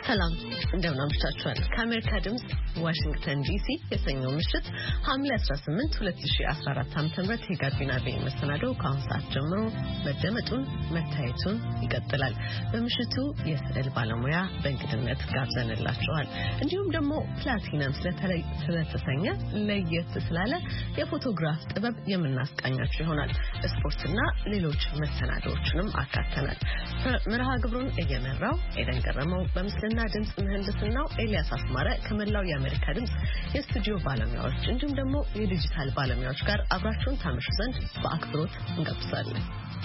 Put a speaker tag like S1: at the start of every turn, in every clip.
S1: ሰላም እንደምን አምሽታችኋል። ከአሜሪካ ድምጽ ዋሽንግተን ዲሲ የሰኞ ምሽት ሐምሌ 18 2014 ዓ.ም የጋቢና ቤት መሰናዶ ከአሁን ሰዓት ጀምሮ መደመጡን መታየቱን ይቀጥላል። በምሽቱ የስዕል ባለሙያ በእንግድነት ጋብዘንላችኋል። እንዲሁም ደግሞ ፕላቲነም ስለተሰኘ ለየት ስላለ የፎቶግራፍ ጥበብ የምናስቃኛችሁ ይሆናል። ስፖርትና ሌሎች መሰናዶዎችንም አካተናል። መርሃ ግብሩን እየመራው ኤደን ገረመው በምስልና ድምጽ ምህንድስናው ኤልያስ አስማረ ከመላው የአሜሪካ ድምጽ የስቱዲዮ ባለሙያዎች እንዲሁም ደግሞ የዲጂታል ባለሙያዎች ጋር አብራችሁን ታመሹ ዘንድ በአክብሮት እንጋብዛለን።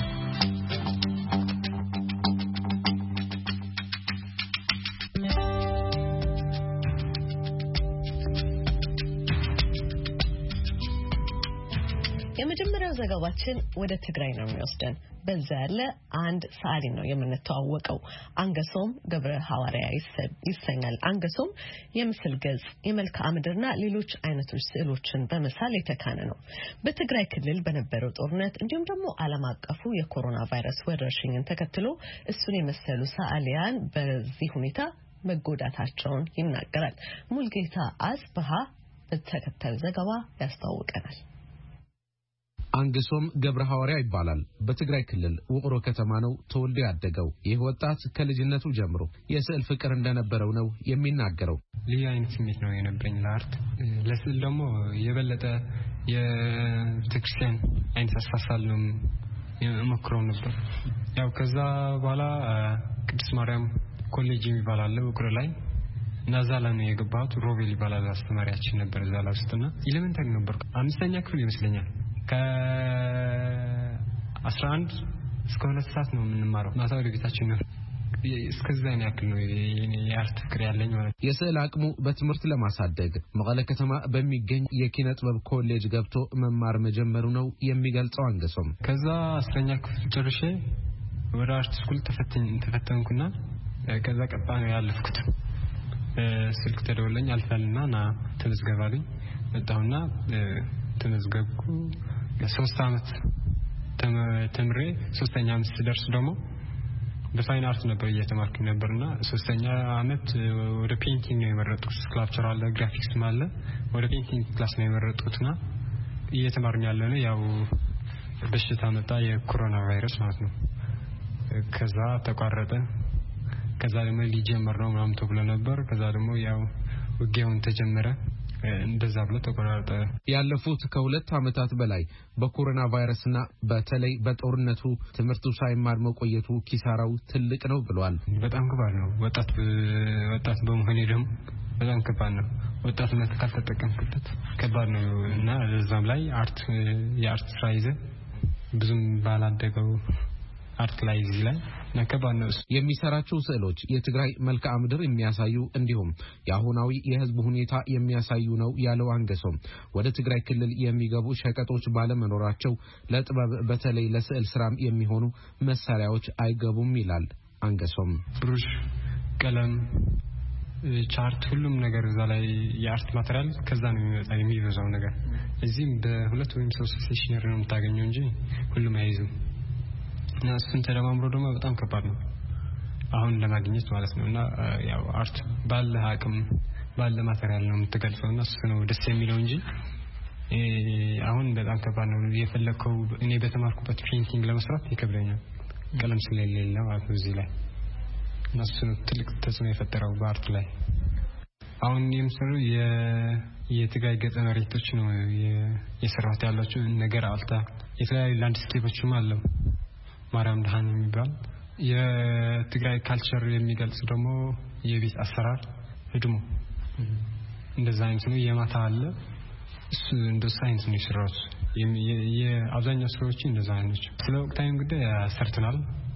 S1: የመጀመሪያው ዘገባችን ወደ ትግራይ ነው የሚወስደን። በዛ ያለ አንድ ሰዓሊ ነው የምንተዋወቀው። አንገሶም ገብረ ሐዋርያ ይሰኛል። አንገሶም የምስል ገጽ፣ የመልክዓ ምድርና ሌሎች አይነቶች ስዕሎችን በመሳል የተካነ ነው። በትግራይ ክልል በነበረው ጦርነት እንዲሁም ደግሞ ዓለም አቀፉ የኮሮና ቫይረስ ወረርሽኝን ተከትሎ እሱን የመሰሉ ሰዓሊያን በዚህ ሁኔታ መጎዳታቸውን ይናገራል። ሙልጌታ አጽብሃ በተከታዩ ዘገባ ያስተዋውቀናል።
S2: አንገሶም ገብረ ሐዋርያ ይባላል። በትግራይ ክልል ውቅሮ ከተማ ነው ተወልዶ ያደገው። ይህ ወጣት ከልጅነቱ ጀምሮ የስዕል ፍቅር እንደነበረው ነው የሚናገረው።
S3: ልዩ አይነት ስሜት ነው የነበረኝ ለአርት። ለስዕል ደግሞ የበለጠ የቤተክርስቲያን አይነት አሳሳል ነው የሞክረው ነበር። ያው ከዛ በኋላ ቅድስት ማርያም ኮሌጅ የሚባል አለ ውቅሮ ላይ እና እዛ ላይ ነው የገባሁት። ሮቤል ይባላል አስተማሪያችን ነበር እዛ ላይ ውስጥና ኤሌመንታሪ ነበር። 5ኛ ክፍል ይመስለኛል ከ11 እስከ 2 ሰዓት ነው የምንማረው። ማታ ወደ ቤታችን ነው። እስከዛ ነው ያክል ነው የአርት ፍቅር ያለኝ ማለት።
S2: የስዕል አቅሙ በትምህርት ለማሳደግ መቀለ ከተማ በሚገኝ የኪነ ጥበብ ኮሌጅ ገብቶ መማር መጀመሩ ነው የሚገልጸው አንገሶም።
S3: ከዛ 10ኛ ክፍል ጨርሼ ወደ አርት ስኩል ተፈተንኩና ከዛ ቀጣ ነው ያለፍኩት። ስልክ ተደወለኝ አልፋልና ና ተመዝገባልኝ። መጣሁና ተመዝገብኩ። ለ3 አመት ተምሬ 3ኛ አመት ስደርስ ደግሞ በፋይን አርት ነበር እየተማርኩ ነበርና 3ኛ አመት ወደ ፔይንቲንግ ነው የመረጥኩት። ስክላፕቸር አለ፣ ግራፊክስ አለ። ወደ ፔይንቲንግ ክላስ ነው የመረጥኩትና እየተማርኩ ያለነው ያው በሽታ መጣ፣ የኮሮና ቫይረስ ማለት ነው። ከዛ ተቋረጠ። ከዛ ደግሞ ሊጀመር ነው ምናምን ተብሎ ነበር። ከዛ ደግሞ ያው ውጊያውን ተጀመረ። እንደዛ ብሎ ተቆራረጠ።
S2: ያለፉት ከ2 አመታት በላይ በኮሮና ቫይረስና በተለይ በጦርነቱ ትምህርቱ ሳይማር መቆየቱ ኪሳራው ትልቅ ነው ብሏል።
S3: በጣም ከባድ ነው። ወጣት በመሆኔ ደግሞ በጣም ከባድ ነው። ወጣትነት ካልተጠቀምኩበት ከባድ ነው እና ለዛም ላይ የአርት ስራ ይዘ ብዙም ባላደገው አርት ላይ እዚህ ላይ ነከባን ነው
S2: የሚሰራቸው ስዕሎች የትግራይ መልክዓ ምድር የሚያሳዩ እንዲሁም የአሁናዊ የህዝብ ሁኔታ የሚያሳዩ ነው ያለው አንገሶም ወደ ትግራይ ክልል የሚገቡ ሸቀጦች ባለመኖራቸው ለጥበብ በተለይ ለስዕል ስራም የሚሆኑ መሳሪያዎች አይገቡም ይላል አንገሶም።
S3: ብሩሽ፣ ቀለም፣ ቻርት ሁሉም ነገር እዛ ላይ የአርት ማቴሪያል ከዛ ነው የሚበዛው ነገር። እዚህም በ2 ወይም 3 ሴሽነሪ ነው የምታገኘው እንጂ ሁሉም አይይዙም። እና እሱን ተደማምሮ ደግሞ በጣም ከባድ ነው አሁን ለማግኘት ማለት ነው። እና ያው አርት ባለ አቅም ባለ ማቴሪያል ነው የምትገልጸውና እሱ ነው ደስ የሚለው እንጂ አሁን በጣም ከባድ ነው። የፈለከው እኔ በተማርኩበት ፔይንቲንግ ለመስራት ይከብደኛል ቀለም ስለሌለ ማለት ነው እዚህ ላይ። እና እሱ ነው ትልቅ ተጽዕኖ የፈጠረው በአርት ላይ። አሁን የምሰራው የትግራይ ገጸ መሬቶች ነው የሰራሁት ያላችሁ ነገር አልታ የተለያዩ ላንድስኬፖችም አለው። ማርያም ደሃን የሚባል የትግራይ ካልቸር የሚገልጽ ደግሞ የቤት አሰራር ህድሞ እንደዛ አይነት ነው። የማታ አለ እሱ እንደ ሳይንስ ነው የሰራሁት። የአብዛኛው ስራዎች እንደዛ አይነት ነው። ስለ ወቅታዊ ጉዳይ ሰርተናል።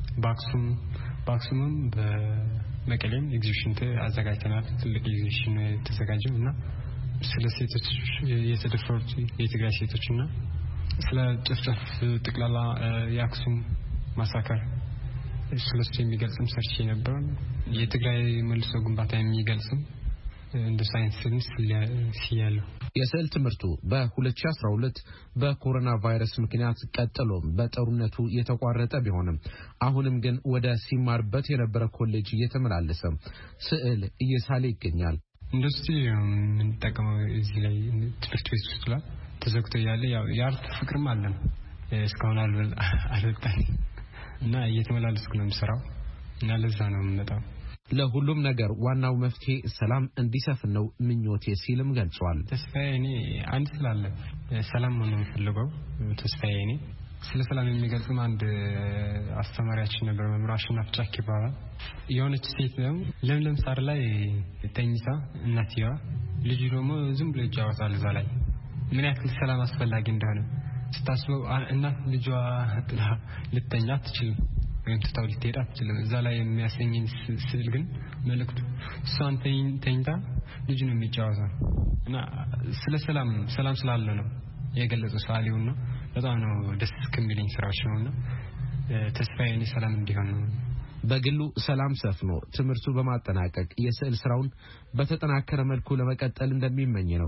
S3: ባክሱምም በመቀሌም ኤግዚቢሽን አዘጋጅተናል። ትልቅ ኤግዚቢሽን ተዘጋጀው እና ስለ ሴቶች የተደፈሩት የትግራይ ሴቶችና ስለ ጭፍጨፍ ጥቅላላ የአክሱም ማሳከር ስለዚህ የሚገልጽም ሰርች ነበር። የትግራይ መልሶ ግንባታ የሚገልጽም እንደ ሳይንስ ሲያለው
S2: የስዕል ትምህርቱ በ2012 በኮሮና ቫይረስ ምክንያት ቀጥሎም በጦርነቱ የተቋረጠ ቢሆንም አሁንም ግን ወደ ሲማርበት የነበረ ኮሌጅ እየተመላለሰ ስዕል እየሳለ ይገኛል።
S3: ኢንዱስትሪ ምን ተጠቀመው እዚህ ላይ ትምህርት ቤት ውስጥ ላይ ተዘግቶ ያለ ያው የአርት ፍቅርም አለ እስካሁን አልወጣኝ እና እየተመላለስኩ ነው የምሰራው እና ለዛ ነው የምመጣው።
S2: ለሁሉም ነገር ዋናው መፍትሄ ሰላም እንዲሰፍን ነው ምኞቴ ሲልም ገልጿል።
S3: ተስፋዬ እኔ አንድ ስላለ ሰላም ነው የምፈልገው። ተስፋዬ እኔ ስለ ሰላም የሚገልጽም አንድ አስተማሪያችን ነበር መምህር አሸናፊ ጫክ ይባላል። የሆነች ሴት ነው ለምለም ሳር ላይ ተኝታ እናትየዋ ልጅ ደግሞ ዝም ብሎ ይጫወታል እዛ ላይ ምን ያክል ሰላም አስፈላጊ እንደሆነ ስታስበው እናት ልጇ ጥላ ልተኛ አትችልም ወይም ትታው ልትሄድ አትችልም። እዛ ላይ የሚያሰኘኝ ስዕል ግን መልእክቱ እሷን ተኝታ ልጅ ነው የሚጫወተው እና ስለ ሰላም ስላለ ነው የገለጸው ሰዓሊው ነው። በጣም ነው ደስ ከሚለኝ ስራዎች ነውና ተስፋዬ እኔ ሰላም እንዲሆን ነው።
S2: በግሉ ሰላም ሰፍኖ ትምህርቱ በማጠናቀቅ የስዕል ስራውን በተጠናከረ መልኩ ለመቀጠል እንደሚመኝ ነው።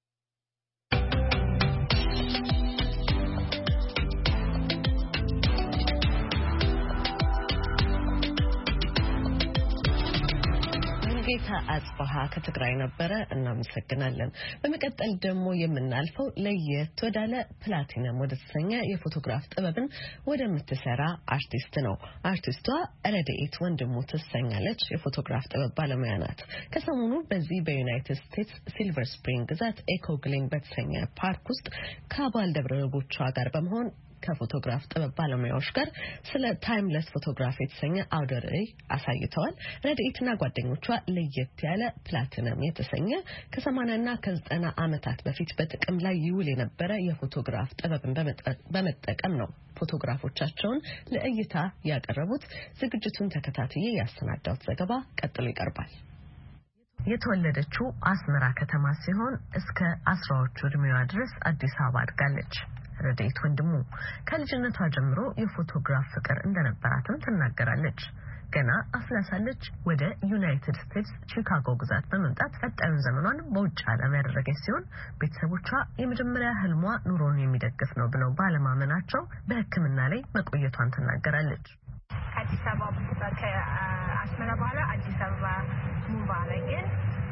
S1: ጌታ አጽባሃ ከትግራይ ነበረ እናመሰግናለን። በመቀጠል ደግሞ የምናልፈው ለየት ወዳለ ፕላቲነም ወደ ተሰኘ የፎቶግራፍ ጥበብን ወደምትሰራ አርቲስት ነው። አርቲስቷ ረድኤት ወንድሙ ትሰኛለች። የፎቶግራፍ ጥበብ ባለሙያ ናት። ከሰሞኑ በዚህ በዩናይትድ ስቴትስ ሲልቨር ስፕሪንግ ግዛት ኤኮግሌን በተሰኘ ፓርክ ውስጥ ከባልደረቦቿ ጋር በመሆን ከፎቶግራፍ ጥበብ ባለሙያዎች ጋር ስለ ታይምለስ ፎቶግራፍ የተሰኘ አውደ ርዕይ አሳይተዋል። ረድኤትና ጓደኞቿ ለየት ያለ ፕላቲነም የተሰኘ ከ80ና ከ90 ዓመታት በፊት በጥቅም ላይ ይውል የነበረ የፎቶግራፍ ጥበብን በመጠቀም ነው ፎቶግራፎቻቸውን ለእይታ ያቀረቡት። ዝግጅቱን ተከታትዬ ያሰናዳሁት ዘገባ ቀጥሎ ይቀርባል። የተወለደችው አስመራ ከተማ ሲሆን እስከ 10ዎቹ ዕድሜዋ ድረስ አዲስ አበባ አድጋለች። ረድኤት ወንድሙ ከልጅነቷ ጀምሮ የፎቶግራፍ ፍቅር እንደነበራትም ትናገራለች። ገና አፍላሳለች ወደ ዩናይትድ ስቴትስ ቺካጎ ግዛት በመምጣት ቀጣዩን ዘመኗን በውጭ ዓለም ያደረገች ሲሆን ቤተሰቦቿ የመጀመሪያ ህልሟ ኑሮን የሚደግፍ ነው ብለው ባለማመናቸው በሕክምና ላይ መቆየቷን ትናገራለች።
S4: አዲስ አበባ ከአስመራ በኋላ አዲስ አበባ ሙቭ አደረግን።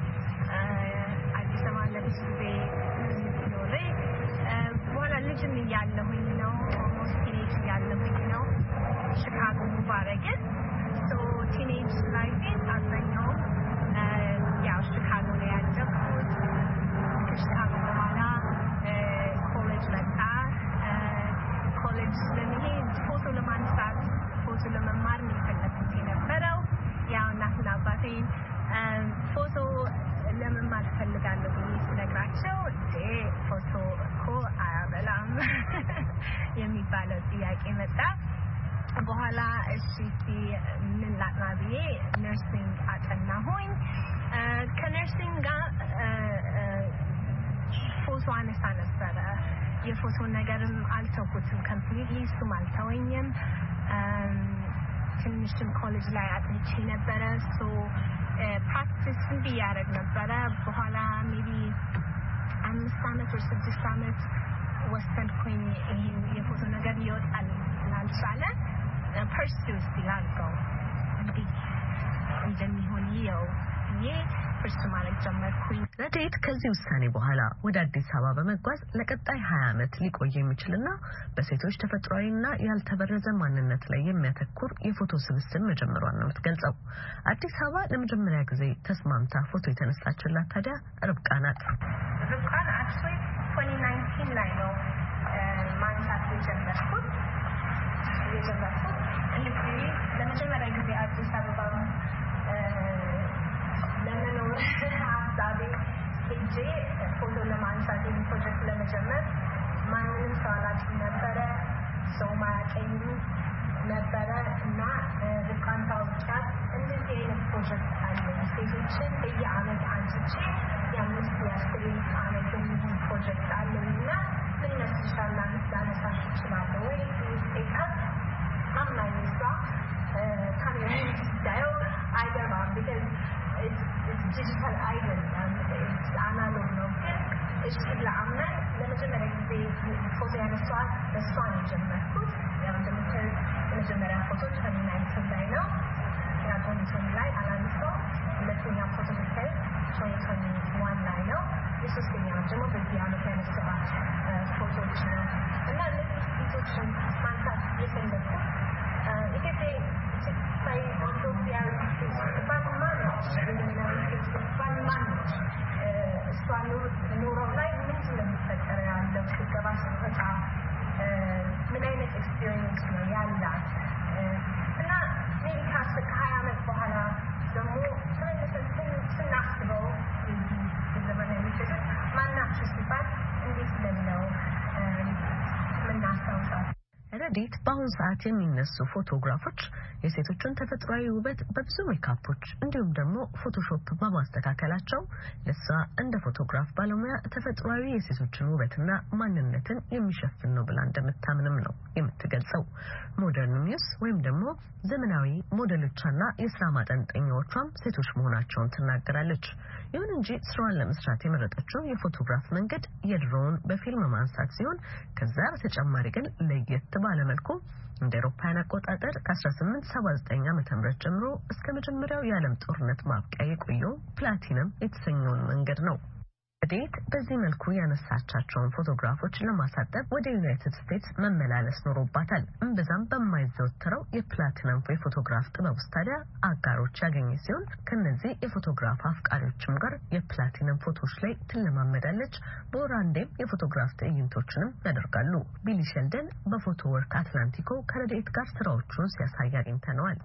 S4: አዲስ አበባ ለብዙ ጊዜ ኖሬ በኋላ ልጅም እያለሁኝ ነው ኦልሞስት ቲኔጅ እያለሁኝ ነው ቺካጎ ሙቭ አደረግን። ቲኔጅ ላይ ግን አብዛኛው ያው ቺካጎ ነው ያደግኩት። ከቺካጎ በኋላ ኮሌጅ መጣ። ኮሌጅ ለመሄድ ፎቶ ለማንሳት ፎቶ ለመማር ነው የፈለኩት የነበረው። ያው እናትና አባቴን ፎቶ ለመማር ፈልጋለሁ ብዬ ስነግራቸው ፎቶ እኮ አያበላም የሚባለው ጥያቄ መጣ። በኋላ እሺ ምን ላጥና ብዬ ነርሲንግ አጠናሁኝ። ከነርሲንግ ጋር ፎቶ አነሳ ነበረ። የፎቶ ነገርም አልተውኩትም ኮምፕሊትሊ፣ እሱም አልተወኝም። ትንሽም ኮሌጅ ላይ አጥንቼ ነበረ። ፕራክቲስ እንዲያደርግ ነበረ። በኋላ ሜቢ 5 ዓመት ወይ 6 ዓመት ወሰንኩኝ። ይሄን የፎቶ ነገር ይወጣል ስላልቻለ ፐርሲው ስላልከው እንግዲህ እንደሚሆን ይኸው ፐርሲው ማለት ጀመርኩኝ።
S1: ረድኤት ከዚህ ውሳኔ በኋላ ወደ አዲስ አበባ በመጓዝ ለቀጣይ 20 ዓመት ሊቆይ የሚችልና በሴቶች ተፈጥሯዊና ያልተበረዘ ማንነት ላይ የሚያተኩር የፎቶ ስብስብ መጀመሯን ነው የምትገልጸው። አዲስ አበባ ለመጀመሪያ ጊዜ ተስማምታ ፎቶ የተነሳችላት ታዲያ ርብቃ ናት።
S4: ርብቃን actually 2019 ላይ ነው ማንሳት የጀመርኩት። እንግዲህ ለመጀመሪያ ጊዜ አዲስ አበባ ለመኖር ሀሳቤ ሄጄ ፎቶ ለማንሳት ፕሮጀክት ለመጀመር ማንንም ሰው አላውቅም ነበረ፣ ሰው ማያውቀኝም ነበረ እና ርብቃን ታውቂያት እንደዚህ አይነት ፕሮጀክት አለ ሴቶችን በየዓመት አንስቼ የ5 ዓመት የሚሆን ፕሮጀክት አለኝ እና ምን ይመስልሻል ላነሳሽ እችላለሁ ወይ ስጠይቃት አምናኝ እሷ ካሜራውን ስታየው አይገባም because it's digital idol ፎቶ ያነሳዋል በሷን ጀመርኩት ያው እንደምታዩት የመጀመሪያ ፎቶ 2019 ላይ ነው ያ 2020 ላይ አላነሳው ሁለተኛ ፎቶ ብታዩት 2021 ላይ ነው የሶስተኛው ደግሞ በዚህ ዓመት ያነሳሁት ፎቶዎች ነው እና እነዚህ ፎቶዎችን ማንሳት የፈለኩት ኢትዮጵያ by Ethiopia ባንማኖች ባንማኖች ኑሮው ላይ ምን ስለሚፈጠር ያለው ስገባ ስትወጣ ምን አይነት ኤክስፒሪየንስ ነው ያላት እና ሜቢ ከ20 ዓመት በኋላ ደግሞ ስናስበው ዘመን የሚፈጠር ማናቸው ሲባል እንዴት ነው ምናስታውሳት
S1: ረዲት በአሁኑ ሰዓት የሚነሱ ፎቶግራፎች የሴቶችን ተፈጥሯዊ ውበት በብዙ ሜካፖች እንዲሁም ደግሞ ፎቶሾፕ በማስተካከላቸው ለሷ እንደ ፎቶግራፍ ባለሙያ ተፈጥሯዊ የሴቶችን ውበትና ማንነትን የሚሸፍን ነው ብላ እንደምታምንም ነው የምትገልጸው። ሞደርን ሚውስ ወይም ደግሞ ዘመናዊ ሞዴሎቿና የስራ ማጠንጠኛዎቿም ሴቶች መሆናቸውን ትናገራለች። ይሁን እንጂ ስራዋን ለመስራት የመረጠችው የፎቶግራፍ መንገድ የድሮውን በፊልም ማንሳት ሲሆን ከዛ በተጨማሪ ግን ለየት ባለ መልኩ እንደ አውሮፓውያን አቆጣጠር ከ1879 ዓ.ም ጀምሮ እስከ መጀመሪያው የዓለም ጦርነት ማብቂያ የቆየው ፕላቲነም የተሰኘውን መንገድ ነው። ረዲት በዚህ መልኩ ያነሳቻቸውን ፎቶግራፎች ለማሳጠብ ወደ ዩናይትድ ስቴትስ መመላለስ ኖሮባታል። እምብዛም በማይዘወተረው የፕላቲነም የፎቶግራፍ ጥበብ ውስጥ ታዲያ አጋሮች ያገኘ ሲሆን ከነዚህ የፎቶግራፍ አፍቃሪዎችም ጋር የፕላቲነም ፎቶዎች ላይ ትለማመዳለች። በወራንዴም የፎቶግራፍ ትዕይንቶችንም ያደርጋሉ። ቢሊ ሼልደን በፎቶ ወርክ አትላንቲኮ ከረዲት ጋር ስራዎቹን ሲያሳይ አግኝተነዋል።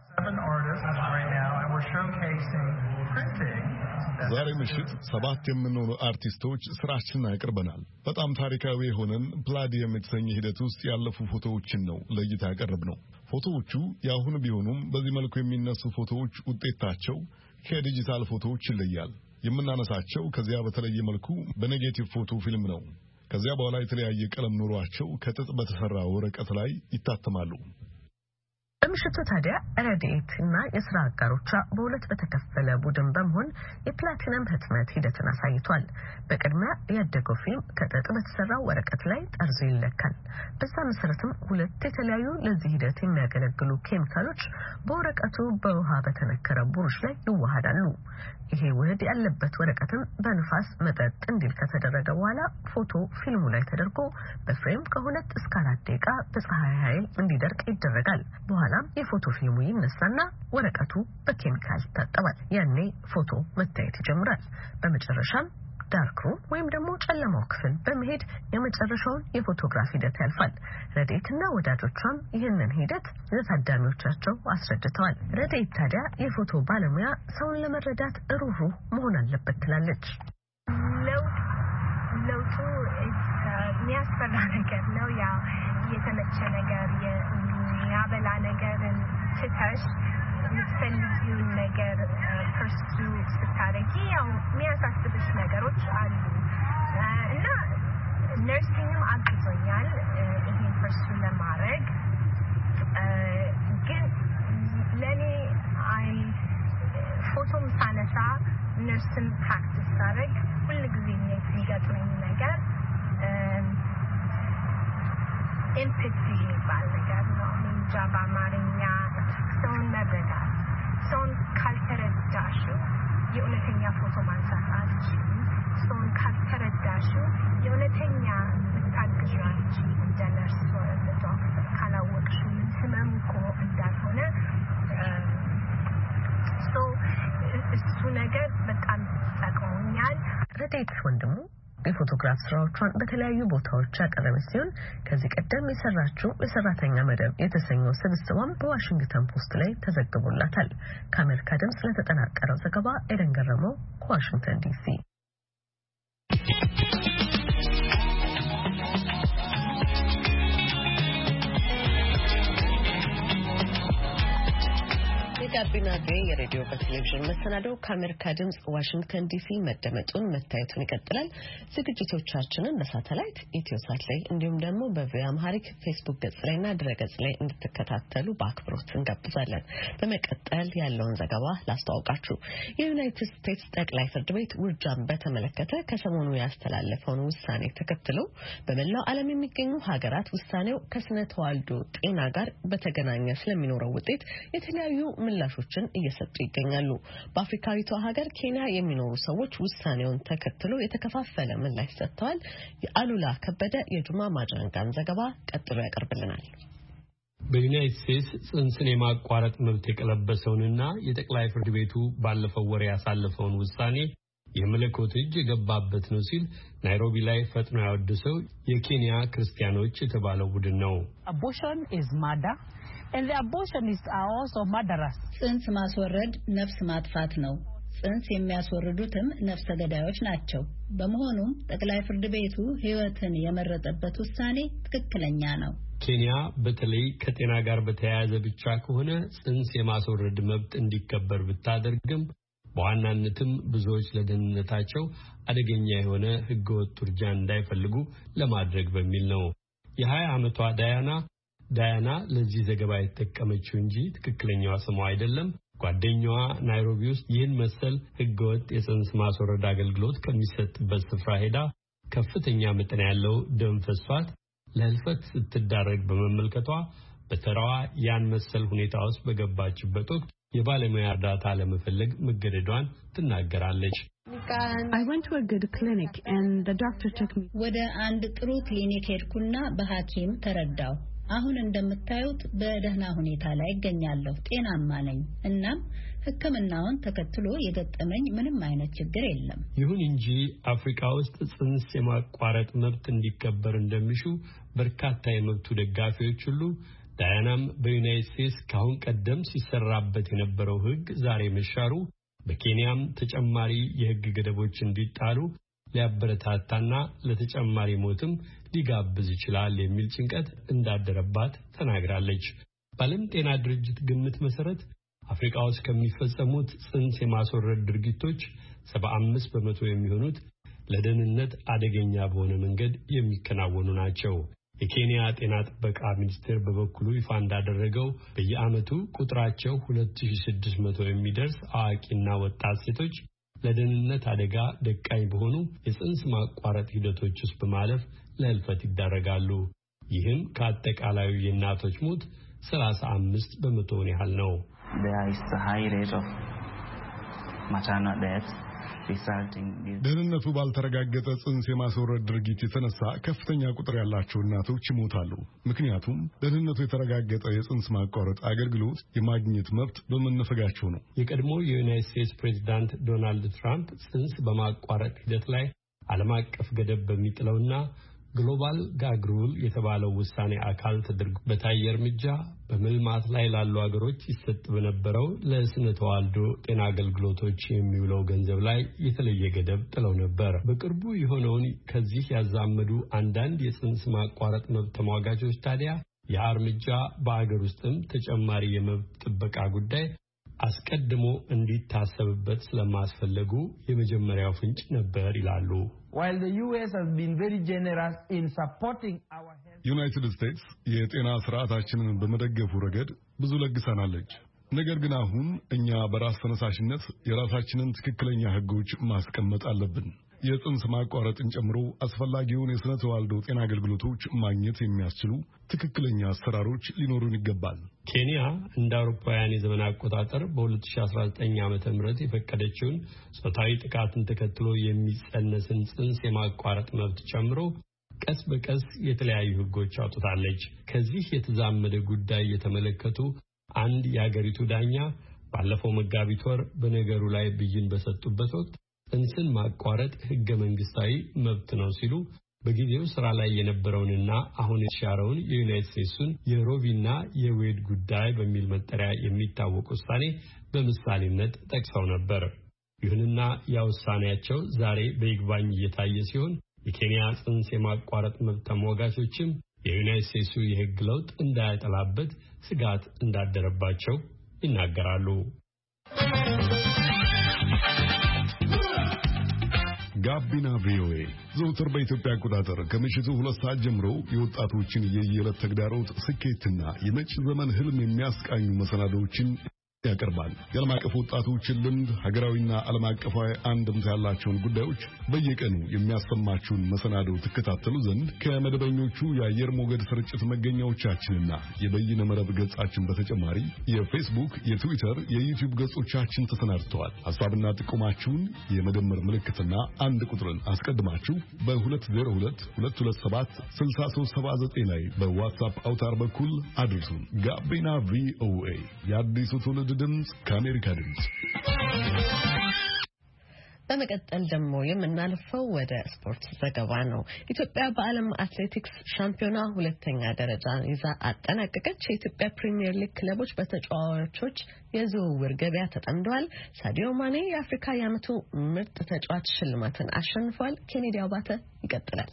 S5: ዛሬ ምሽት 7 የምንሆኑ አርቲስቶች ስራችንን አቅርበናል። በጣም ታሪካዊ የሆነን ፕላዲየም የተሰኘ ሂደት ውስጥ ያለፉ ፎቶዎችን ነው ለእይታ ያቀረብነው። ፎቶዎቹ የአሁን ቢሆኑም በዚህ መልኩ የሚነሱ ፎቶዎች ውጤታቸው ከዲጂታል ፎቶዎች ይለያል። የምናነሳቸው ከዚያ በተለየ መልኩ በኔጌቲቭ ፎቶ ፊልም ነው። ከዚያ በኋላ የተለያየ ቀለም ኖሯቸው ከጥጥ በተሰራ ወረቀት ላይ ይታተማሉ።
S1: በምሽቱ ታዲያ ረዲት እና የስራ አጋሮቿ በሁለት በተከፈለ ቡድን በመሆን የፕላቲነም ህትመት ሂደትን አሳይቷል። በቅድሚያ ያደገው ፊልም ከጥጥ በተሰራው ወረቀት ላይ ጠርዞ ይለካል። በዛ መሰረትም ሁለት የተለያዩ ለዚህ ሂደት የሚያገለግሉ ኬሚካሎች በወረቀቱ በውሃ በተነከረ ብሩሽ ላይ ይዋሃዳሉ። ይሄ ውህድ ያለበት ወረቀትም በንፋስ መጠጥ እንዲል ከተደረገ በኋላ ፎቶ ፊልሙ ላይ ተደርጎ በፍሬም ከ2 እስከ 4 ደቂቃ በፀሐይ ኃይል እንዲደርቅ ይደረጋል። በኋላም የፎቶ ፊልሙ ይነሳና ወረቀቱ በኬሚካል ይታጠባል። ያኔ ፎቶ መታየት ይጀምራል። በመጨረሻም ዳርክ ሩም ወይም ደግሞ ጨለማው ክፍል በመሄድ የመጨረሻውን የፎቶግራፍ ሂደት ያልፋል። ረዲትና ወዳጆቿም ይህንን ሂደት ለታዳሚዎቻቸው አስረድተዋል። ረዲት ታዲያ የፎቶ ባለሙያ ሰውን ለመረዳት ሩህሩህ መሆን አለበት ትላለች።
S4: ለውጡ የሚያስፈራ ነገር ነው። ያው የተመቸ ነገር የሚያበላ ነገርን ትተሽ የምትፈልጊውን ነገር ፐርሱ ስታደርጊ ያው የሚያሳስብሽ ነገሮች አሉ እና ነርሲንግም አግዞኛል ይሄን ፐርሱ ለማድረግ ግን ለኔ ፎቶም ሳነሳ ነርስን ፕራክቲስ ሳደርግ ሁልጊዜ የሚገጥመኝ ነገር ኤምፓቲ የሚባል ነገር ነው። እንጃ በአማርኛ ሰውን መረዳት። ሰውን ካልተረዳሽው የእውነተኛ ፎቶ ማንሳት አትችይም። ሰውን ካልተረዳሽው የእውነተኛ ልታግዢው አትችይም። እንደ ነርስ ወይ እንደ ዶክተር ካላወቅሽው ህመም እኮ እንዳልሆነ እሱ ነገር በጣም ጠቅሞኛል።
S1: ረዲት ወንድሙ የፎቶግራፍ ስራዎቿን በተለያዩ ቦታዎች ያቀረበች ሲሆን ከዚህ ቀደም የሰራችው የሰራተኛ መደብ የተሰኘው ስብስቧም በዋሽንግተን ፖስት ላይ ተዘግቦላታል። ከአሜሪካ ድምጽ ለተጠናቀረው ዘገባ ኤደን ገረመው ከዋሽንግተን ዲሲ። ጋቢና ቤ የሬዲዮ በቴሌቪዥን መሰናዶ ከአሜሪካ ድምጽ ዋሽንግተን ዲሲ መደመጡን መታየቱን ይቀጥላል። ዝግጅቶቻችንን በሳተላይት ኢትዮሳት ላይ እንዲሁም ደግሞ በቪኦኤ አምሃሪክ ፌስቡክ ገጽ ላይና ድረገጽ ላይ እንድትከታተሉ በአክብሮት እንጋብዛለን። በመቀጠል ያለውን ዘገባ ላስተዋውቃችሁ። የዩናይትድ ስቴትስ ጠቅላይ ፍርድ ቤት ውርጃን በተመለከተ ከሰሞኑ ያስተላለፈውን ውሳኔ ተከትሎ በመላው ዓለም የሚገኙ ሀገራት ውሳኔው ከስነ ተዋልዶ ጤና ጋር በተገናኘ ስለሚኖረው ውጤት የተለያዩ ምላሾችን እየሰጡ ይገኛሉ። በአፍሪካዊቷ ሀገር ኬንያ የሚኖሩ ሰዎች ውሳኔውን ተከትሎ የተከፋፈለ ምላሽ ሰጥተዋል። የአሉላ ከበደ የጁማ ማጃንጋን ዘገባ ቀጥሎ ያቀርብልናል።
S6: በዩናይትድ ስቴትስ ጽንስን የማቋረጥ መብት የቀለበሰውንና የጠቅላይ ፍርድ ቤቱ ባለፈው ወር ያሳለፈውን ውሳኔ የመለኮት እጅ የገባበት ነው ሲል ናይሮቢ ላይ ፈጥኖ ያወደሰው የኬንያ ክርስቲያኖች የተባለው ቡድን ነው።
S7: Abortion is murder and the abortionists are also murderers.
S8: ጽንስ ማስወረድ ነፍስ ማጥፋት ነው። ጽንስ የሚያስወርዱትም ነፍሰ ገዳዮች ናቸው። በመሆኑም ጠቅላይ ፍርድ ቤቱ ሕይወትን የመረጠበት ውሳኔ ትክክለኛ ነው።
S6: ኬንያ በተለይ ከጤና ጋር በተያያዘ ብቻ ከሆነ ጽንስ የማስወረድ መብት እንዲከበር ብታደርግም በዋናነትም ብዙዎች ለደህንነታቸው አደገኛ የሆነ ህገወጥ ውርጃ እንዳይፈልጉ ለማድረግ በሚል ነው። የ20 ዓመቷ ዳያና ለዚህ ዘገባ የተጠቀመችው እንጂ ትክክለኛዋ ስሟ አይደለም። ጓደኛዋ ናይሮቢ ውስጥ ይህን መሰል ህገወጥ የጽንስ ማስወረድ አገልግሎት ከሚሰጥበት ስፍራ ሄዳ ከፍተኛ መጠን ያለው ደም ፈሷት ለህልፈት ስትዳረግ በመመልከቷ በተራዋ ያን መሰል ሁኔታ ውስጥ በገባችበት ወቅት የባለሙያ እርዳታ ለመፈለግ መገደዷን ትናገራለች።
S9: I went to a good clinic and the doctor took me.
S8: ወደ አንድ ጥሩ ክሊኒክ ሄድኩና በሐኪም ተረዳው። አሁን እንደምታዩት በደህና ሁኔታ ላይ እገኛለሁ። ጤናማ ነኝ። እናም ሕክምናውን ተከትሎ የገጠመኝ ምንም አይነት ችግር የለም።
S6: ይሁን እንጂ አፍሪካ ውስጥ ጽንስ የማቋረጥ መብት እንዲከበር እንደሚሹ በርካታ የመብቱ ደጋፊዎች ሁሉ ዳያናም በዩናይትድ ስቴትስ ካሁን ቀደም ሲሰራበት የነበረው ህግ ዛሬ መሻሩ በኬንያም ተጨማሪ የህግ ገደቦች እንዲጣሉ ሊያበረታታና ለተጨማሪ ሞትም ሊጋብዝ ይችላል የሚል ጭንቀት እንዳደረባት ተናግራለች። በዓለም ጤና ድርጅት ግምት መሰረት አፍሪካ ውስጥ ከሚፈጸሙት ጽንስ የማስወረድ ድርጊቶች 75% የሚሆኑት ለደህንነት አደገኛ በሆነ መንገድ የሚከናወኑ ናቸው። የኬንያ ጤና ጥበቃ ሚኒስቴር በበኩሉ ይፋ እንዳደረገው በየዓመቱ ቁጥራቸው 2600 የሚደርስ አዋቂና ወጣት ሴቶች ለደህንነት አደጋ ደቃኝ በሆኑ የጽንስ ማቋረጥ ሂደቶች ውስጥ በማለፍ ለህልፈት ይዳረጋሉ። ይህም ከአጠቃላዩ የእናቶች ሞት 35% ያህል ነው።
S10: There is a high rate of maternal deaths.
S5: ደህንነቱ ባልተረጋገጠ ጽንስ የማስወረድ ድርጊት የተነሳ ከፍተኛ ቁጥር ያላቸው እናቶች ይሞታሉ። ምክንያቱም ደህንነቱ የተረጋገጠ የጽንስ ማቋረጥ አገልግሎት የማግኘት መብት በመነፈጋቸው ነው።
S6: የቀድሞ የዩናይትድ ስቴትስ ፕሬዝዳንት ዶናልድ ትራምፕ ጽንስ በማቋረጥ ሂደት ላይ ዓለም አቀፍ ገደብ በሚጥለውና ግሎባል ጋግ ሩል የተባለው ውሳኔ አካል ተደርጎ በታየ እርምጃ በመልማት ላይ ላሉ ሀገሮች ይሰጥ በነበረው ለስነ ተዋልዶ ጤና አገልግሎቶች የሚውለው ገንዘብ ላይ የተለየ ገደብ ጥለው ነበር። በቅርቡ የሆነውን ከዚህ ያዛመዱ አንዳንድ የጽንስ ማቋረጥ መብት ተሟጋቾች ታዲያ ያ እርምጃ በአገር ውስጥም ተጨማሪ የመብት ጥበቃ ጉዳይ አስቀድሞ እንዲታሰብበት ስለማስፈለጉ የመጀመሪያው ፍንጭ ነበር ይላሉ።
S11: While the US has been very generous in supporting our health,
S5: ዩናይትድ ስቴትስ የጤና ስርዓታችንን በመደገፉ ረገድ ብዙ ለግሳናለች። ነገር ግን አሁን እኛ በራስ ተነሳሽነት የራሳችንን ትክክለኛ ህጎች ማስቀመጥ አለብን። የጽንስ ማቋረጥን ጨምሮ አስፈላጊውን የስነ ተዋልዶ ጤና አገልግሎቶች ማግኘት የሚያስችሉ ትክክለኛ አሰራሮች ሊኖሩን ይገባል።
S6: ኬንያ እንደ አውሮፓውያን የዘመን አቆጣጠር በ2019 ዓ.ም የፈቀደችውን ጾታዊ ጥቃትን ተከትሎ የሚጸነስን ጽንስ የማቋረጥ መብት ጨምሮ ቀስ በቀስ የተለያዩ ህጎች አውጥታለች። ከዚህ የተዛመደ ጉዳይ የተመለከቱ አንድ የአገሪቱ ዳኛ ባለፈው መጋቢት ወር በነገሩ ላይ ብይን በሰጡበት ወቅት ጽንስን ማቋረጥ ህገ መንግስታዊ መብት ነው ሲሉ በጊዜው ስራ ላይ የነበረውንና አሁን የተሻረውን የዩናይትድ ስቴትስን የሮቪና የዌድ ጉዳይ በሚል መጠሪያ የሚታወቅ ውሳኔ በምሳሌነት ጠቅሰው ነበር። ይሁንና ያ ውሳኔያቸው ዛሬ በይግባኝ እየታየ ሲሆን የኬንያ ጽንስ የማቋረጥ መብት ተሟጋቾችም የዩናይትድ ስቴትሱ የህግ ለውጥ እንዳያጠላበት ስጋት እንዳደረባቸው ይናገራሉ።
S5: ጋቢና ቪኦኤ ዘውትር በኢትዮጵያ አቆጣጠር ከምሽቱ 2 ሰዓት ጀምሮ የወጣቶችን የየዕለት ተግዳሮት ስኬትና የመጪ ዘመን ህልም የሚያስቃኙ መሰናዶዎችን ያቀርባል። የዓለም አቀፍ ወጣቶችን ልምድ፣ ሀገራዊና ዓለም አቀፋዊ አንድምታ ያላቸውን ጉዳዮች በየቀኑ የሚያሰማችሁን መሰናዶ ትከታተሉ ዘንድ ከመደበኞቹ የአየር ሞገድ ስርጭት መገኛዎቻችንና የበይነ መረብ ገጻችን በተጨማሪ የፌስቡክ፣ የትዊተር፣ የዩቲዩብ ገጾቻችን ተሰናድተዋል። ሐሳብና ጥቆማችሁን የመደመር ምልክትና አንድ ቁጥርን አስቀድማችሁ በ2022276379 ላይ በዋትስአፕ አውታር በኩል አድርሱን። ጋቢና ቪኦኤ የአዲሱ ትውልድ ድምጽ ከአሜሪካ ድምጽ።
S1: በመቀጠል ደግሞ የምናልፈው ወደ ስፖርት ዘገባ ነው። ኢትዮጵያ በዓለም አትሌቲክስ ሻምፒዮና 2ኛ ደረጃ ይዛ አጠናቀቀች። የኢትዮጵያ ፕሪሚየር ሊግ ክለቦች በተጫዋቾች የዝውውር ገበያ ተጠምደዋል። ሳዲዮ ማኔ የአፍሪካ የዓመቱ ምርጥ ተጫዋች ሽልማትን አሸንፏል። ኬኔዲ አባተ ይቀጥላል።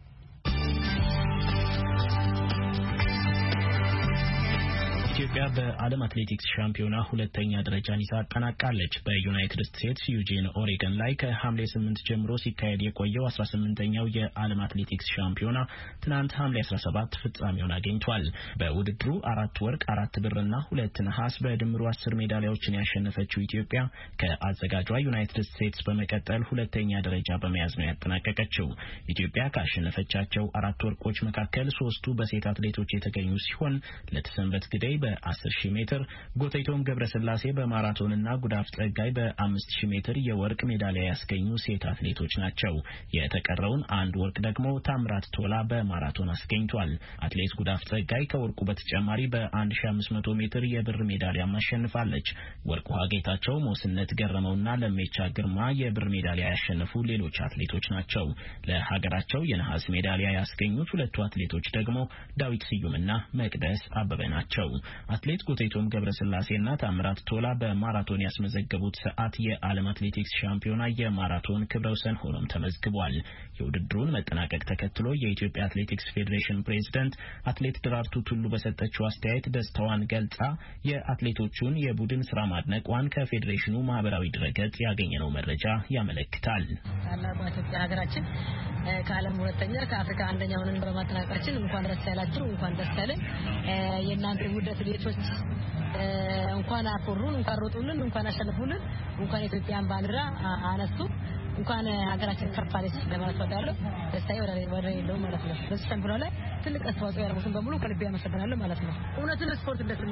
S12: ኢትዮጵያ በዓለም አትሌቲክስ ሻምፒዮና 2ኛ ደረጃን ይዛ አጠናቃለች። በዩናይትድ ስቴትስ ዩጂን ኦሬገን ላይ ከሐምሌ 8 ጀምሮ ሲካሄድ የቆየው 18ኛው የዓለም አትሌቲክስ ሻምፒዮና ትናንት ሐምሌ 17 ፍጻሜውን አግኝቷል። በውድድሩ 4 ወርቅ፣ 4 ብርና 2 ነሐስ በድምሩ 10 ሜዳሊያዎችን ያሸነፈችው ኢትዮጵያ ከአዘጋጇ ዩናይትድ ስቴትስ በመቀጠል 2ኛ ደረጃ በመያዝ ነው ያጠናቀቀችው። ኢትዮጵያ ካሸነፈቻቸው 4 ወርቆች መካከል 3ቱ በሴት አትሌቶች የተገኙ ሲሆን ለተሰንበት ግዴ በ10000 ሜትር፣ ጎተይቶም ገብረስላሴ በማራቶንና ጉዳፍ ጸጋይ በ5000 ሜትር የወርቅ ሜዳሊያ ያስገኙ ሴት አትሌቶች ናቸው። የተቀረውን 1 ወርቅ ደግሞ ታምራት ቶላ በማራቶን አስገኝቷል። አትሌት ጉዳፍ ጸጋይ ከወርቁ በተጨማሪ በ1500 ሜትር የብር ሜዳሊያ አሸንፋለች። ወርቁ ጌታቸው፣ ሞስነት ገረመውና ለሜቻ ግርማ የብር ሜዳሊያ ያሸነፉ ሌሎች አትሌቶች ናቸው። ለሀገራቸው የነሐስ ሜዳሊያ ያስገኙት 2ቱ አትሌቶች ደግሞ ዳዊት ስዩምና መቅደስ አበበ ናቸው። አትሌት ጎተይቶም ገብረስላሴና ታምራት ቶላ በማራቶን ያስመዘገቡት ሰዓት የዓለም አትሌቲክስ ሻምፒዮና የማራቶን ክብረ ወሰን ሆኖም ተመዝግቧል። የውድድሩን መጠናቀቅ ተከትሎ የኢትዮጵያ አትሌቲክስ ፌዴሬሽን ፕሬዝዳንት አትሌት ደራርቱ ቱሉ በሰጠችው አስተያየት ደስታዋን ገልጻ የአትሌቶቹን የቡድን ስራ ማድነቋን ከፌዴሬሽኑ ማህበራዊ ድረገጽ ያገኘነው መረጃ ያመለክታል።
S13: ታላቋ ኢትዮጵያ ሀገራችን ከዓለም 2ኛ ከአፍሪካ 1ኛ ሆነን በማጠናቀቃችን እንኳን ደስ ያላችሁ፣ እንኳን ደስ ያለን። የእናንተ ውደት ልጆች እንኳን አኮሩን፣ እንኳን ሮጡልን፣ እንኳን አሸነፉልን፣ እንኳን ኢትዮጵያን ባንዲራ አነሱ፣ እንኳን ሀገራችን ከፍ አለች ለማለት ወዳለሁ። ደስታዬ ወደ የለውም ማለት ነው። በዚህ ሻምፒዮና ላይ ትልቅ አስተዋጽኦ ያደረጉትን በሙሉ ከልቤ አመሰግናለሁ ማለት ነው። እውነትም ስፖርት እንደስሙ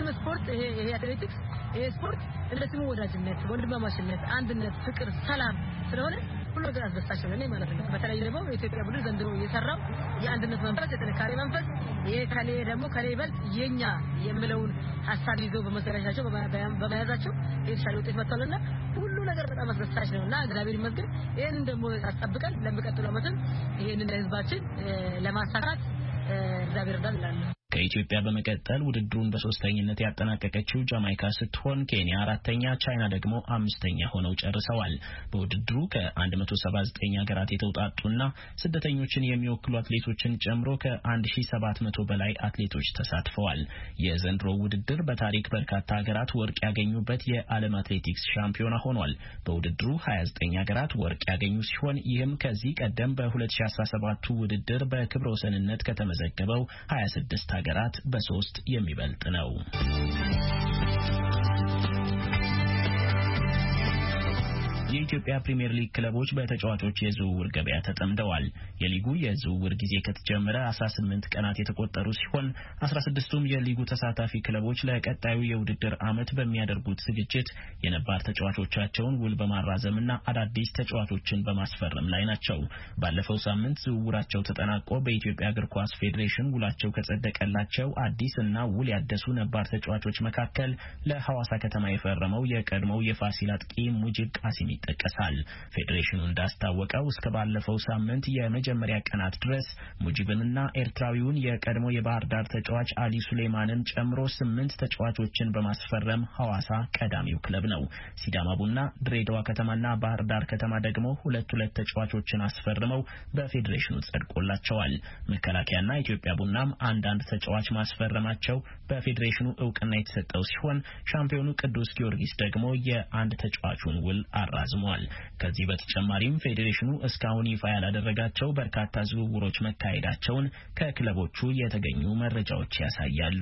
S13: ይሄ አትሌቲክስ ይሄ ስፖርት እንደስሙ ወዳጅነት፣ ወንድማማችነት፣ አንድነት፣ ፍቅር፣ ሰላም ስለሆነ ሁሉ ነገር አስደሳች ነው ማለት ነው። በተለይ ደግሞ የኢትዮጵያ ቡድን ዘንድሮ የሰራው የአንድነት መንፈስ፣ የጥንካሬ መንፈስ ከሌ ደግሞ ከሌ ይበልጥ የኛ የሚለውን ሐሳብ ይዘው በመሰረታቸው በመያዛቸው የተሻለ ውጤት መጥቷልና ሁሉ ነገር በጣም አስደሳች ነውና እግዚአብሔር ይመስገን። ይሄንን ደግሞ አስጠብቀን ለሚቀጥለው ዓመት ይሄንን ለህዝባችን ለማሳካት እግዚአብሔር ይርዳን።
S12: ከኢትዮጵያ በመቀጠል ውድድሩን በ3ኝነት ያጠናቀቀችው ጃማይካ ስትሆን ኬንያ 4ኛ፣ ቻይና ደግሞ 5ኛ ሆነው ጨርሰዋል። በውድድሩ ከ179 ሀገራት የተውጣጡና ስደተኞችን የሚወክሉ አትሌቶችን ጨምሮ ከ1700 በላይ አትሌቶች ተሳትፈዋል። የዘንድሮ ውድድር በታሪክ በርካታ ሀገራት ወርቅ ያገኙበት የዓለም አትሌቲክስ ሻምፒዮና ሆኗል። በውድድሩ 29 ሀገራት ወርቅ ያገኙ ሲሆን ይህም ከዚህ ቀደም በ2017 ውድድር በክብረ ወሰንነት ከተመዘገበው 26 ሀገራት በ3 የሚበልጥ ነው። የኢትዮጵያ ፕሪሚየር ሊግ ክለቦች በተጫዋቾች የዝውውር ገበያ ተጠምደዋል። የሊጉ የዝውውር ጊዜ ከተጀመረ 18 ቀናት የተቆጠሩ ሲሆን 16ቱም የሊጉ ተሳታፊ ክለቦች ለቀጣዩ የውድድር ዓመት በሚያደርጉት ዝግጅት የነባር ተጫዋቾቻቸውን ውል በማራዘምና አዳዲስ ተጫዋቾችን በማስፈረም ላይ ናቸው። ባለፈው ሳምንት ዝውውራቸው ተጠናቆ በኢትዮጵያ እግር ኳስ ፌዴሬሽን ውላቸው ከጸደቀላቸው አዲስና ውል ያደሱ ነባር ተጫዋቾች መካከል ለሐዋሳ ከተማ የፈረመው የቀድሞው የፋሲል አጥቂ ሙጂብ ቃሲም ይጠቀሳል። ፌዴሬሽኑ እንዳስታወቀው እስከ ባለፈው ሳምንት የመጀመሪያ ቀናት ድረስ ሙጂብንና ኤርትራዊውን የቀድሞ የባህር ዳር ተጫዋች አሊ ሱሌማንን ጨምሮ 8 ተጫዋቾችን በማስፈረም ሐዋሳ ቀዳሚው ክለብ ነው። ሲዳማ ቡና፣ ድሬዳዋ ከተማና ባህር ዳር ከተማ ደግሞ 2 ተጫዋቾችን አስፈርመው በፌዴሬሽኑ ጸድቆላቸዋል። መከላከያና ኢትዮጵያ ቡናም አንዳንድ ተጫዋች ማስፈረማቸው በፌዴሬሽኑ እውቅና የተሰጠው ሲሆን ሻምፒዮኑ ቅዱስ ጊዮርጊስ ደግሞ የአንድ ተጫዋቹን ውል አራዝሟል። ከዚህ በተጨማሪም ፌዴሬሽኑ እስካሁን ይፋ ያላደረጋቸው በርካታ ዝውውሮች መካሄዳቸውን ከክለቦቹ የተገኙ መረጃዎች ያሳያሉ።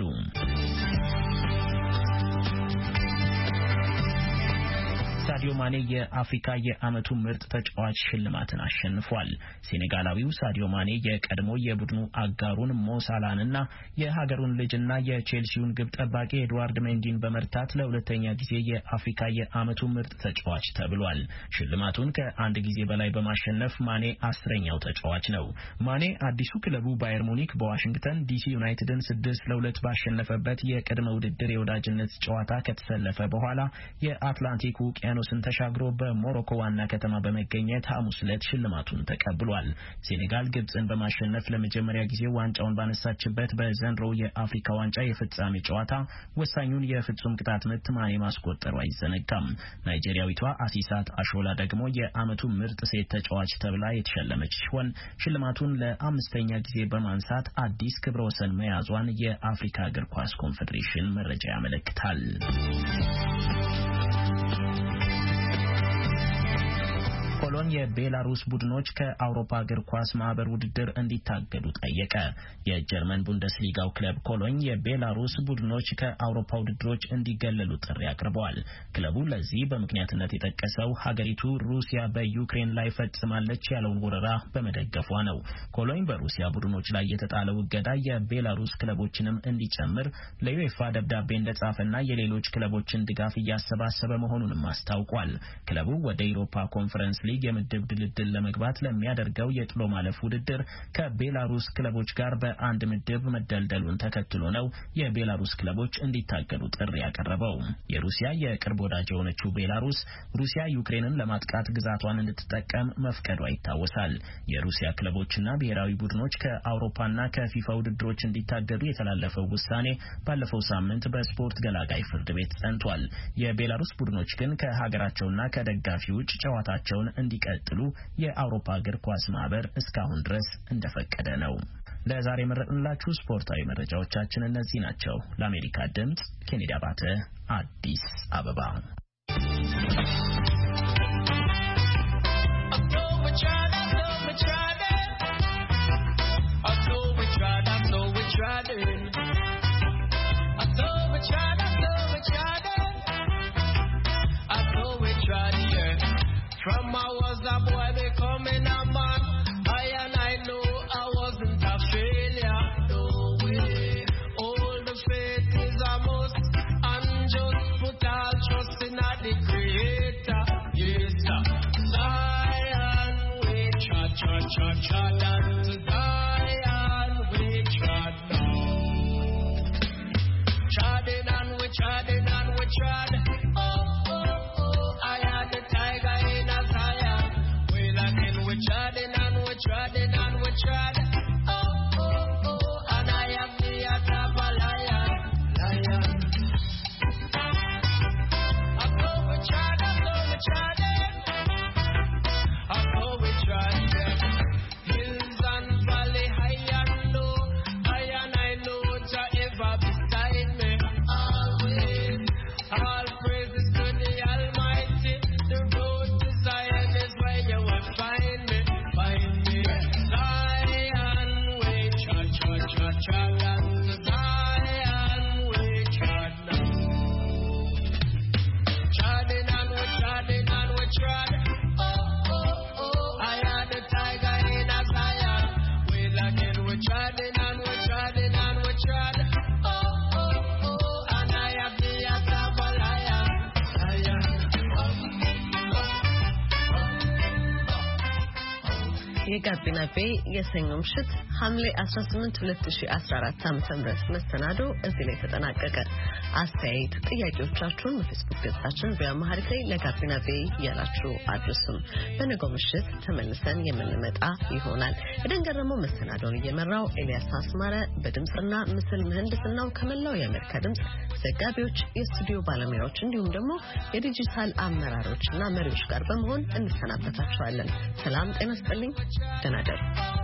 S12: ሳዲዮ ማኔ የአፍሪካ የዓመቱ ምርጥ ተጫዋች ሽልማትን አሸንፏል። ሴኔጋላዊው ሳዲዮ ማኔ የቀድሞ የቡድኑ አጋሩን ሞሳላንና የሀገሩን ልጅና የቼልሲውን ግብ ጠባቂ ኤድዋርድ ሜንዲን በመርታት ለሁለተኛ ጊዜ የአፍሪካ የዓመቱ ምርጥ ተጫዋች ተብሏል። ሽልማቱን ከአንድ ጊዜ በላይ በማሸነፍ ማኔ 10ኛው ተጫዋች ነው። ማኔ አዲሱ ክለቡ ባየር ሙኒክ በዋሽንግተን ዲሲ ዩናይትድን 6-2 ባሸነፈበት የቅድመ ውድድር የወዳጅነት ጨዋታ ከተሰለፈ በኋላ የአትላንቲክ ውቅያኖስን ተሻግሮ በሞሮኮ ዋና ከተማ በመገኘት ሐሙስ ዕለት ሽልማቱን ተቀብሏል። ሴኔጋል ግብጽን በማሸነፍ ለመጀመሪያ ጊዜ ዋንጫውን ባነሳችበት በዘንድሮው የአፍሪካ ዋንጫ የፍጻሜ ጨዋታ ወሳኙን የፍጹም ቅጣት ምት ማኔ ማስቆጠሩ አይዘነጋም። ናይጄሪያዊቷ አሲሳት አሾላ ደግሞ የዓመቱ ምርጥ ሴት ተጫዋች ተብላ የተሸለመች ሲሆን ሽልማቱን ለ5ኛ ጊዜ በማንሳት አዲስ ክብረ ወሰን መያዟን የአፍሪካ እግር ኳስ ኮንፌዴሬሽን መረጃ ያመለክታል። ኮሎን የቤላሩስ ቡድኖች ከአውሮፓ እግር ኳስ ማህበር ውድድር እንዲታገዱ ጠየቀ። የጀርመን ቡንደስሊጋው ክለብ ኮሎን የቤላሩስ ቡድኖች ከአውሮፓ ውድድሮች እንዲገለሉ ጥሪ አቅርበዋል። ክለቡ ለዚህ በምክንያትነት የጠቀሰው ሀገሪቱ ሩሲያ በዩክሬን ላይ ፈጽማለች ያለውን ወረራ በመደገፏ ነው። ኮሎን በሩሲያ ቡድኖች ላይ የተጣለው እገዳ የቤላሩስ ክለቦችንም እንዲጨምር ለዩኤፋ ደብዳቤ እንደጻፈና የሌሎች ክለቦችን ድጋፍ እያሰባሰበ መሆኑንም አስታውቋል። ክለቡ ወደ አውሮፓ ኮንፈረንስ ሊግ የምድብ ድልድል ለመግባት ለሚያደርገው የጥሎ ማለፍ ውድድር ከቤላሩስ ክለቦች ጋር በአንድ ምድብ መደልደሉን ተከትሎ ነው የቤላሩስ ክለቦች እንዲታገዱ ጥሪ ያቀረበው። የሩሲያ የቅርብ ወዳጅ የሆነችው ቤላሩስ ሩሲያ ዩክሬንን ለማጥቃት ግዛቷን እንድትጠቀም መፍቀዷ ይታወሳል። የሩሲያ ክለቦችና ብሔራዊ ቡድኖች ከአውሮፓና ከፊፋ ውድድሮች እንዲታገዱ የተላለፈው ውሳኔ ባለፈው ሳምንት በስፖርት ገላጋይ ፍርድ ቤት ጸንቷል። የቤላሩስ ቡድኖች ግን ከሀገራቸውና ከደጋፊ ውጭ ጨዋታቸውን እንዲቀጥሉ የአውሮፓ እግር ኳስ ማህበር እስካሁን ድረስ እንደፈቀደ ነው። ለዛሬ መረጥንላችሁ ስፖርታዊ መረጃዎቻችን እነዚህ ናቸው። ለአሜሪካ ድምጽ ኬኔዲ አባተ አዲስ አበባ።
S14: From I was a boy becoming a man, I know I wasn't a failure. No way, all the faith is a must, and just put all trust in the Creator. Yes, sir. Zion, we trod, and to Zion we trod down. Trodding and we trodding and we trod. Trodding and we trod, and I am the top of lion. I go we trod, I go we trod, hills and valley, high and low, high and I know to ever beside me. Always, all praises to the Almighty. The road to Zion is where you will find me.
S1: የጋቢና ቤ የሰኞ ምሽት ሐምሌ 18 2014 ዓ.ም መሰናዶ እዚህ ላይ ተጠናቀቀ። አስተያየት ጥያቄዎቻችሁን በፌስቡክ ገጻችን በአማርኛ ላይ ለጋቢና ቤ ያላችሁ አድርሱን። በነገው ምሽት ተመልሰን የምንመጣ ይሆናል። የደንገረመው መሰናዶን እየመራው ኤልያስ አስማረ በድምጽና ምስል ምህንድስናው ከመላው የአሜሪካ ድምጽ ዘጋቢዎች፣ የስቱዲዮ ባለሙያዎች እንዲሁም ደግሞ የዲጂታል አመራሮችና መሪዎች ጋር በመሆን እንሰናበታችኋለን። ሰላም ጤና ይስጥልኝ። ደህና እደሩ።